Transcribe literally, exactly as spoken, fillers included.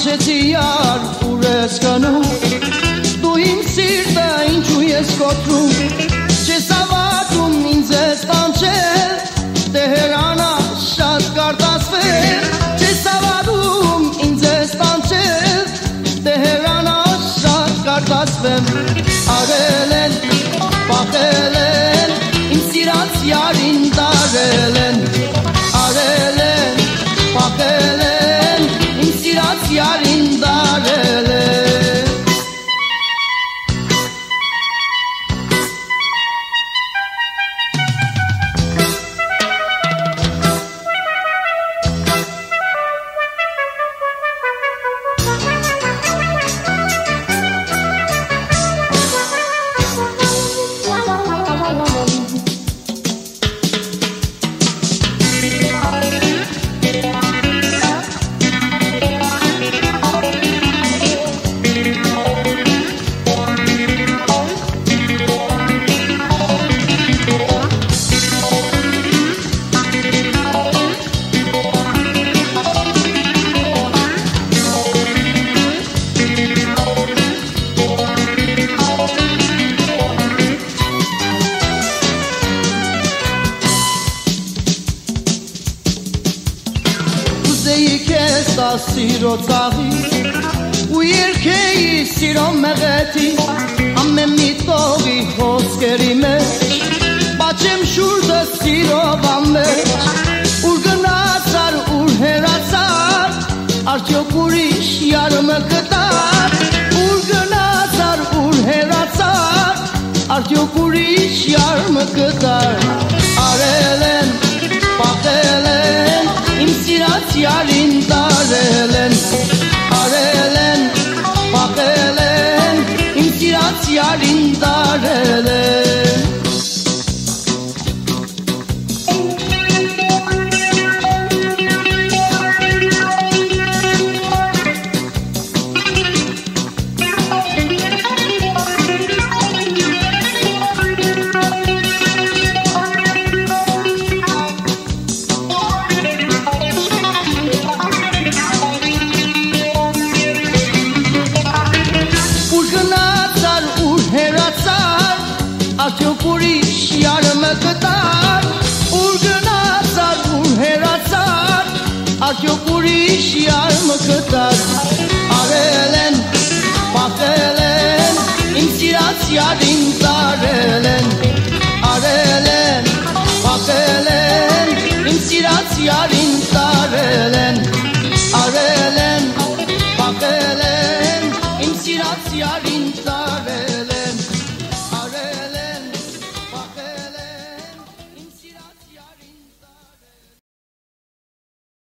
կանչեցի յար ուր ես գնում դու իմ սիրտը ինչու ես կոտրում չես հավատում ինձ ես կանչել Տեհերանա շատ կարտասվել չես հավատում ինձ ես կանչել Տեհերանա շատ կարտասվել արել են պախել են իմ սիրած յարին տարել են արել են պախել են իմ սիրած յարին տարել են Սիրո ծաղի ու երկեի սիրո մեղեթի ամեն մի տողի խոսքերի մեջ բաչեմ շուրդը սիրով ամեջ ուր գնացար ուր հեռացար արդյոք ուրիշ յարմը կտար ուր գնացար ուր հեռացար արդյոք ուրիշ յարմը կտար արել են պախել են իմ սիրած յարին տարել են արել են պախել են իմ սիրած յարին տարել են Արդյոք ուրիշ յարմը կտար ուր գնացար ուր հեռացար արդյոք ուրիշ յարմը կտար արել են պախել են իմ սիրած յարին տարել են արել են պախել են իմ սիրած յարին տարել են արել են պախել են իմ սիրած յարին տարել